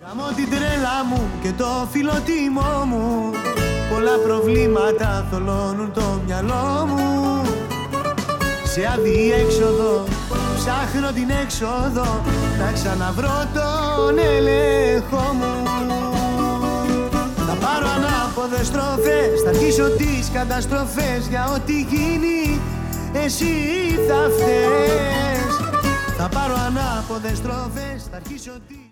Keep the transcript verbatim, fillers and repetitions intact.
Γαμώ την τρέλα μου και το φιλοτιμό μου. Πολλά προβλήματα θολώνουν το μυαλό μου. Σε αδιέξοδο ψάχνω την έξοδο, να ξαναβρω τον έλεγχο μου. Θα πάρω ανάποδες στροφές, θα αρχίσω τις καταστροφές. Για ό,τι γίνει εσύ θα φταίς. Θα πάρω ανάποδες στροφές, θα αρχίσω τις